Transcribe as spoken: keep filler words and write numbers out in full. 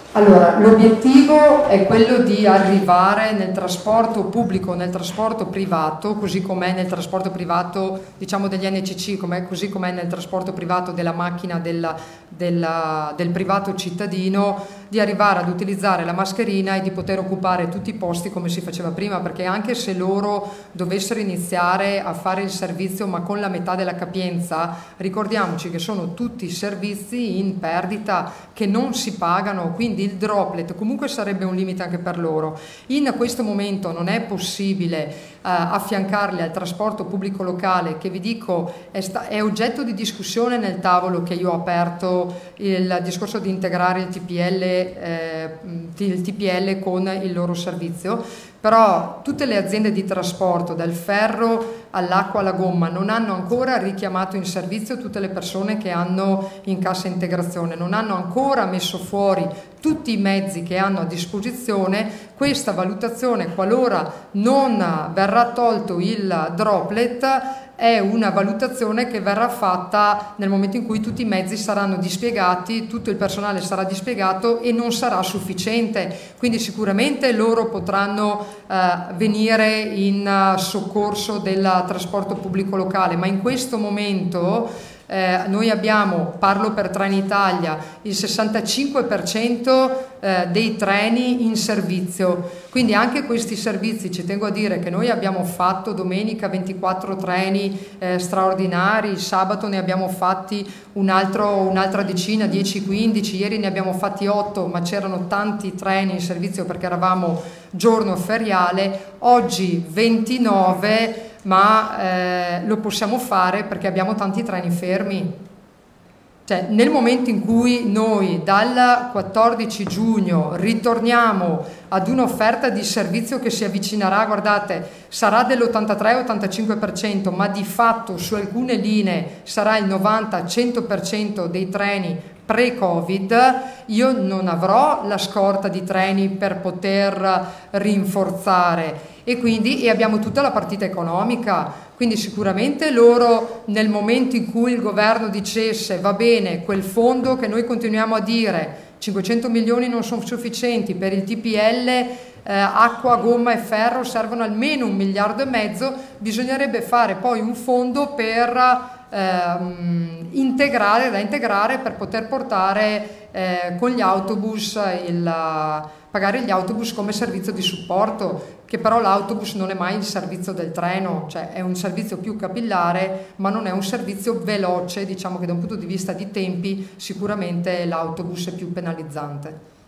Allora, l'obiettivo è quello di arrivare nel trasporto pubblico, nel trasporto privato, così com'è nel trasporto privato, diciamo, degli N C C, com'è, così com'è nel trasporto privato della macchina della, della, del privato cittadino, di arrivare ad utilizzare la mascherina e di poter occupare tutti i posti come si faceva prima, perché anche se loro dovessero iniziare a fare il servizio ma con la metà della capienza, ricordiamoci che sono tutti servizi in perdita che non si pagano, quindi il droplet comunque sarebbe un limite anche per loro. In questo momento non è possibile eh, affiancarli al trasporto pubblico locale, che vi dico è, sta- è oggetto di discussione nel tavolo che io ho aperto, il discorso di integrare il T P L, eh, il T P L con il loro servizio. Però tutte le aziende di trasporto, dal ferro all'acqua alla gomma, non hanno ancora richiamato in servizio tutte le persone che hanno in cassa integrazione, non hanno ancora messo fuori tutti i mezzi che hanno a disposizione. Questa valutazione, qualora non verrà tolto il droplet, è una valutazione che verrà fatta nel momento in cui tutti i mezzi saranno dispiegati, tutto il personale sarà dispiegato e non sarà sufficiente. Quindi sicuramente loro potranno eh, venire in uh, soccorso del trasporto pubblico locale, ma in questo momento Eh, noi abbiamo, parlo per Trenitalia, il sessantacinque per cento eh, dei treni in servizio, quindi anche questi servizi, ci tengo a dire che noi abbiamo fatto domenica ventiquattro treni eh, straordinari, sabato ne abbiamo fatti un altro, un'altra decina, dieci quindici, ieri ne abbiamo fatti otto, ma c'erano tanti treni in servizio perché eravamo giorno feriale, oggi ventinove, ma eh, lo possiamo fare perché abbiamo tanti treni fermi. Cioè, nel momento in cui noi dal quattordici giugno ritorniamo ad un'offerta di servizio che si avvicinerà, guardate, sarà dell'ottantatré ottantacinque per cento, ma di fatto su alcune linee sarà il novanta cento per cento dei treni pre-Covid, io non avrò la scorta di treni per poter rinforzare e quindi e abbiamo tutta la partita economica, quindi sicuramente loro nel momento in cui il governo dicesse va bene, quel fondo che noi continuiamo a dire cinquecento milioni non sono sufficienti per il T P L, eh, acqua, gomma e ferro servono almeno un miliardo e mezzo, bisognerebbe fare poi un fondo per Ehm, integrare, da integrare per poter portare eh, con gli autobus il, pagare gli autobus come servizio di supporto, che però l'autobus non è mai il servizio del treno, cioè è un servizio più capillare ma non è un servizio veloce, diciamo che da un punto di vista di tempi sicuramente l'autobus è più penalizzante.